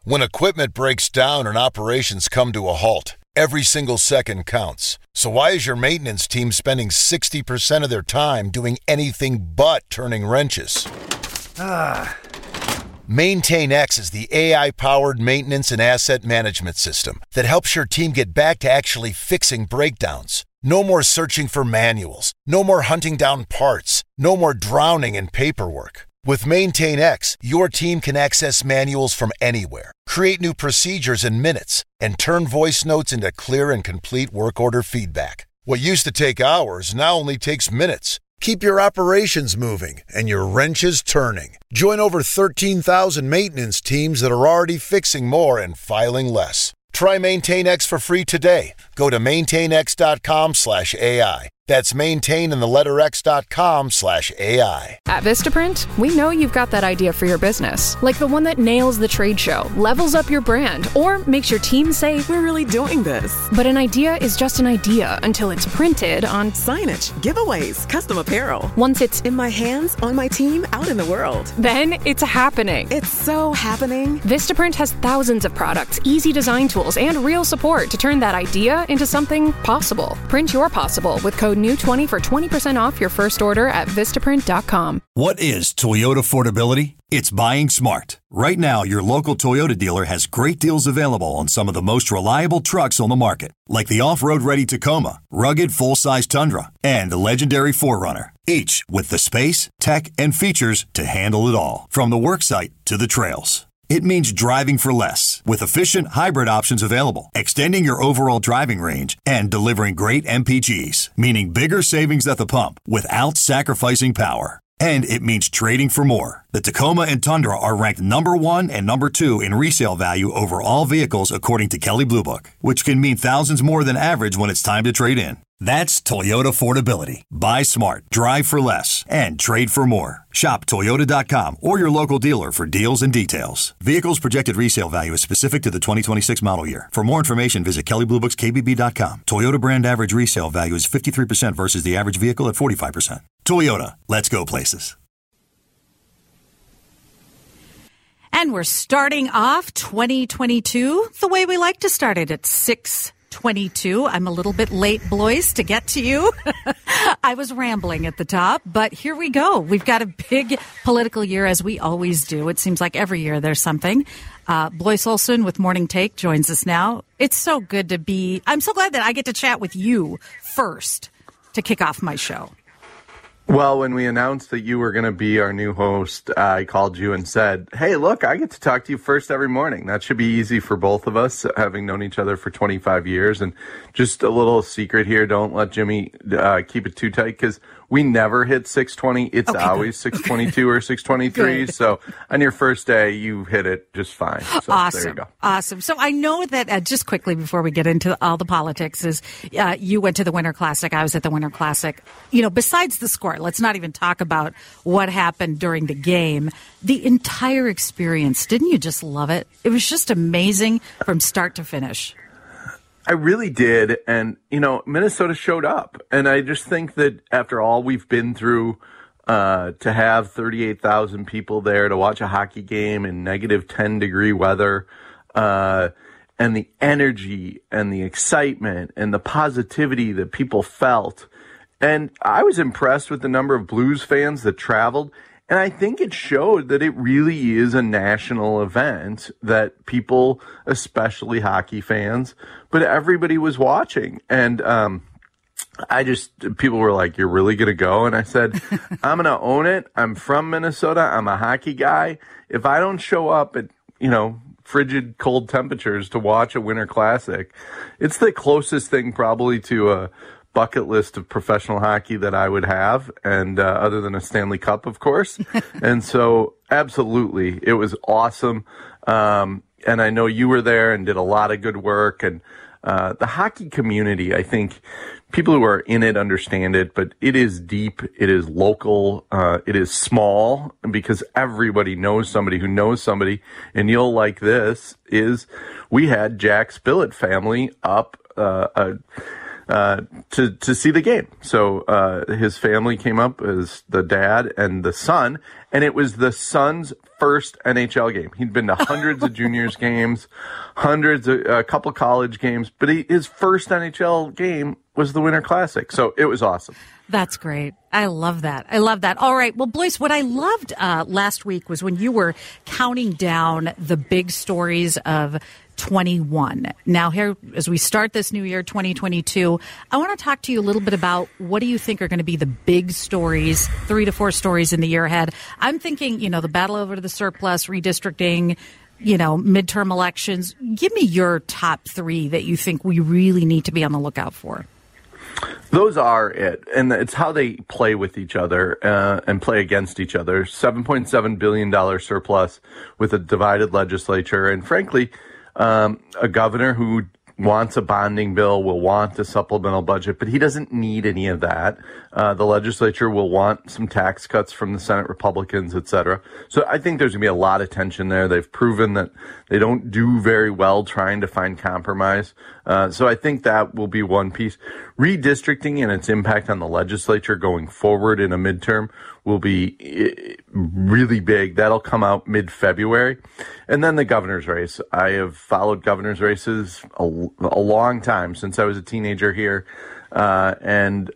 When equipment breaks down and operations come to a halt, every single second counts. So why is your maintenance team spending 60% of their time doing anything but turning wrenches? MaintainX is the AI-powered maintenance and asset management system that helps your team get back to actually fixing breakdowns. No more searching for manuals. No more hunting down parts. No more drowning in paperwork. With MaintainX, your team can access manuals from anywhere, create new procedures in minutes, and turn voice notes into clear and complete work order feedback. What used to take hours now only takes minutes. Keep your operations moving and your wrenches turning. Join over 13,000 maintenance teams that are already fixing more and filing less. Try MaintainX for free today. Go to maintainx.com/AI. That's maintain in the letter x.com/AI. At Vistaprint, we know you've got that idea for your business, like the one that nails the trade show, levels up your brand, or makes your team say, "We're really doing this." But an idea is just an idea until it's printed on signage, giveaways, custom apparel. Once it's in my hands, on my team, out in the world. Then it's happening. It's so happening. Vistaprint has thousands of products, easy design tools, and real support to turn that idea into something possible. Print your possible with code NEW20 for 20% off your first order at Vistaprint.com. What is Toyota affordability? It's buying smart. Right now, your local Toyota dealer has great deals available on some of the most reliable trucks on the market, like the off-road ready Tacoma, rugged full-size Tundra, and the legendary 4Runner, each with the space, tech, and features to handle it all, from the worksite to the trails. It means driving for less, with efficient hybrid options available, extending your overall driving range, and delivering great MPGs, meaning bigger savings at the pump without sacrificing power. And it means trading for more. The Tacoma and Tundra are ranked number 1 and number 2 in resale value over all vehicles according to Kelley Blue Book, which can mean thousands more than average when it's time to trade in. That's Toyota affordability. Buy smart, drive for less, and trade for more. Shop Toyota.com or your local dealer for deals and details. Vehicles projected resale value is specific to the 2026 model year. For more information, visit KelleyBlueBooksKBB.com. Toyota brand average resale value is 53% versus the average vehicle at 45%. Toyota, let's go places. And we're starting off 2022 the way we like to start it, at 6:22. I'm a little bit late, Blois, to get to you. I was rambling at the top, but here we go. We've got a big political year, as we always do. It seems like every year there's something. Blois Olson with Morning Take joins us now. It's so good to be. I'm so glad that I get to chat with you first to kick off my show. Well, when we announced that you were going to be our new host, I called you and said, hey, look, I get to talk to you first every morning. That should be easy for both of us, having known each other for 25 years. And just a little secret here, don't let Jimmy keep it too tight, because we never hit 6:20. It's always 6:22 or 6:23. So on your first day, you hit it just fine. So awesome. There you go. Awesome. So I know that just quickly before we get into all the politics is you went to the Winter Classic. I was at the Winter Classic. You know, besides the score, let's not even talk about what happened during the game. The entire experience, didn't you just love it? It was just amazing from start to finish. I really did. And, you know, Minnesota showed up. And I just think that after all we've been through, to have 38,000 people there to watch a hockey game in negative 10-degree weather, and the energy and the excitement and the positivity that people felt. And I was impressed with the number of Blues fans that traveled. And I think it showed that it really is a national event that people, especially hockey fans, but everybody was watching. And people were like, you're really going to go? And I said, I'm going to own it. I'm from Minnesota. I'm a hockey guy. If I don't show up at, frigid cold temperatures to watch a Winter Classic, it's the closest thing probably to a bucket list of professional hockey that I would have, and other than a Stanley Cup, of course. And so absolutely, it was awesome. And I know you were there and did a lot of good work. And the hockey community, I think people who are in it understand it, but it is deep, it is local, it is small, because everybody knows somebody who knows somebody. And you'll like this, is we had Jack Spillett family up to see the game. So his family came up as the dad and the son, and it was the son's first NHL game. He'd been to hundreds of juniors games, a couple college games, but his first NHL game was the Winter Classic. So it was awesome. That's great. I love that. All right. Well, Blois, what I loved last week was when you were counting down the big stories of 21. Now, here, as we start this new year, 2022, I want to talk to you a little bit about what do you think are going to be the big stories, 3 to 4 stories in the year ahead. I'm thinking, the battle over the surplus, redistricting, midterm elections. Give me your top 3 that you think we really need to be on the lookout for. Those are it, and it's how they play with each other and play against each other. $7.7 billion surplus with a divided legislature, and frankly, a governor who wants a bonding bill, will want a supplemental budget, but he doesn't need any of that. The legislature will want some tax cuts from the Senate Republicans, et cetera. So I think there's going to be a lot of tension there. They've proven that they don't do very well trying to find compromise. So I think that will be one piece. Redistricting and its impact on the legislature going forward in a midterm will be really big. That'll come out mid-February. And then the governor's race. I have followed governor's races a long time, since I was a teenager here. And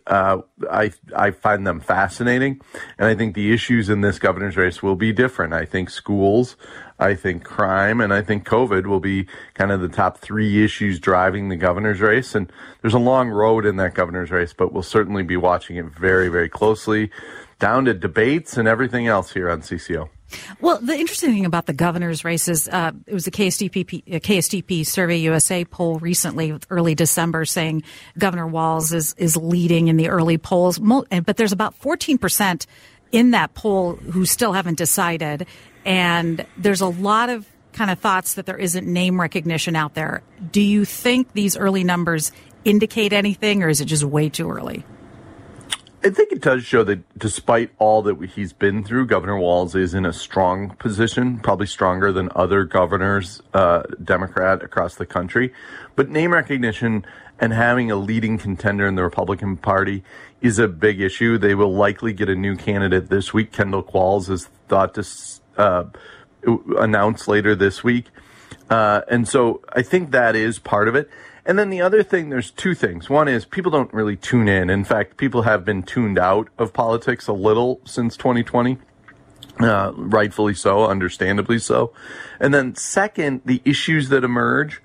I find them fascinating. And I think the issues in this governor's race will be different. I think schools, I think crime, and I think COVID will be kind of the top 3 issues driving the governor's race. And there's a long road in that governor's race, but we'll certainly be watching it very, very closely, down to debates and everything else here on CCO. Well, the interesting thing about the governor's race is it was a KSTP Survey USA poll recently, early December, saying Governor Walz is leading in the early polls. But there's about 14% in that poll who still haven't decided. And there's a lot of kind of thoughts that there isn't name recognition out there. Do you think these early numbers indicate anything, or is it just way too early? I think it does show that despite all that he's been through, Governor Walz is in a strong position, probably stronger than other governors, Democrat, across the country. But name recognition and having a leading contender in the Republican Party is a big issue. They will likely get a new candidate this week. Kendall Qualls is thought to announce later this week. And so I think that is part of it. And then the other thing, there's 2 things. One is people don't really tune in. In fact, people have been tuned out of politics a little since 2020, rightfully so, understandably so. And then second, the issues that emerge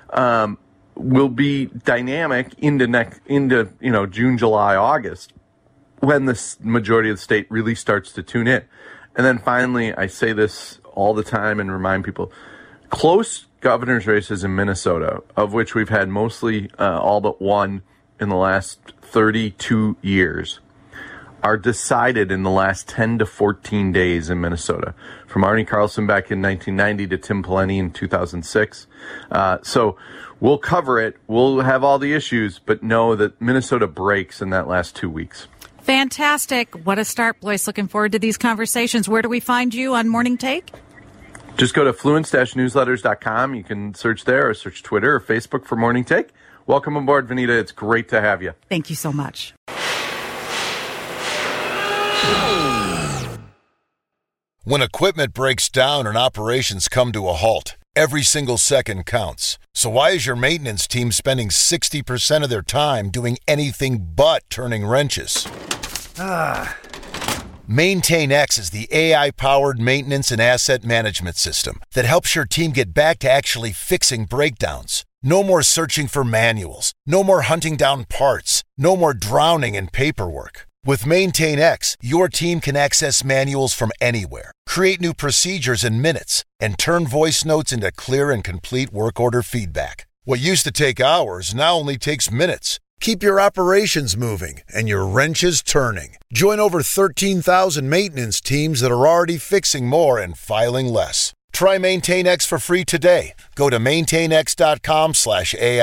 will be dynamic into June, July, August, when the majority of the state really starts to tune in. And then finally, I say this all the time and remind people, close governor's races in Minnesota, of which we've had mostly all but one in the last 32 years, are decided in the last 10 to 14 days in Minnesota. From Arnie Carlson back in 1990 to Tim Pawlenty in 2006. So we'll cover it. We'll have all the issues, but know that Minnesota breaks in that last 2 weeks. Fantastic. What a start, Blois. Looking forward to these conversations. Where do we find you on Morning Take? Just go to fluence-newsletters.com. You can search there or search Twitter or Facebook for Morning Take. Welcome aboard, Vanita. It's great to have you. Thank you so much. When equipment breaks down and operations come to a halt, every single second counts. So why is your maintenance team spending 60% of their time doing anything but turning wrenches? MaintainX is the AI-powered maintenance and asset management system that helps your team get back to actually fixing breakdowns. No more searching for manuals. No more hunting down parts. No more drowning in paperwork. With MaintainX, your team can access manuals from anywhere, create new procedures in minutes, and turn voice notes into clear and complete work order feedback. What used to take hours now only takes minutes. Keep your operations moving and your wrenches turning. Join over 13,000 maintenance teams that are already fixing more and filing less. Try MaintainX for free today. Go to maintainx.com/AI.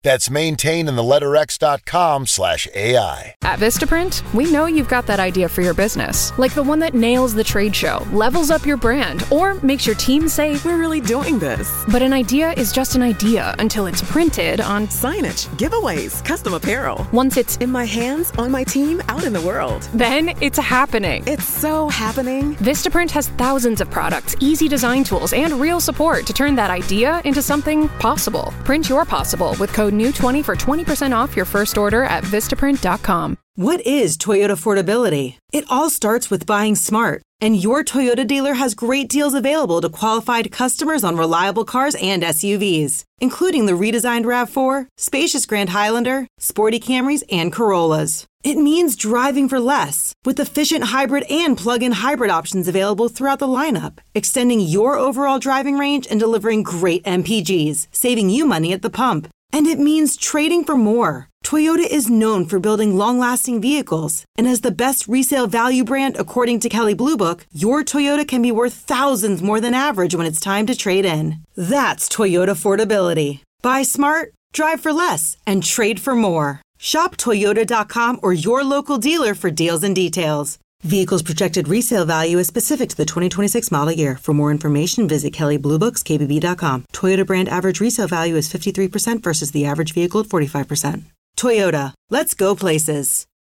That's maintain and the letter X.com/AI. At Vistaprint, we know you've got that idea for your business, like the one that nails the trade show, levels up your brand, or makes your team say, We're really doing this. but an idea is just an idea until it's printed on. Signage, giveaways, custom apparel. Once it's In my hands, on my team, out in the world. then it's happening. It's so happening. Vistaprint has thousands of products, easy design tools, and real support to turn that idea into something possible. Print your possible with code NEW20 for 20% off your first order at Vistaprint.com. What is Toyota affordability? It all starts with buying smart. And your Toyota dealer has great deals available to qualified customers on reliable cars and SUVs, including the redesigned RAV4, spacious Grand Highlander, sporty Camrys, and Corollas. It means driving for less, with efficient hybrid and plug-in hybrid options available throughout the lineup, extending your overall driving range and delivering great MPGs, saving you money at the pump. And it means trading for more. Toyota is known for building long-lasting vehicles, and as the best resale value brand according to Kelley Blue Book, your Toyota can be worth thousands more than average when it's time to trade in. That's Toyota affordability. Buy smart, drive for less, and trade for more. Shop Toyota.com or your local dealer for deals and details. Vehicle's projected resale value is specific to the 2026 model year. For more information, visit KelleyBlueBooksKBB.com. Toyota brand average resale value is 53% versus the average vehicle at 45%. Toyota, let's go places.